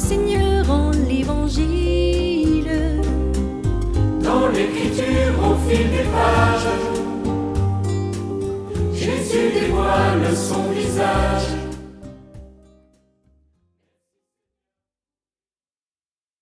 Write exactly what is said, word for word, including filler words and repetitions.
Seigneur en l'Évangile. Dans l'écriture au fil des pages, Jésus dévoile son visage.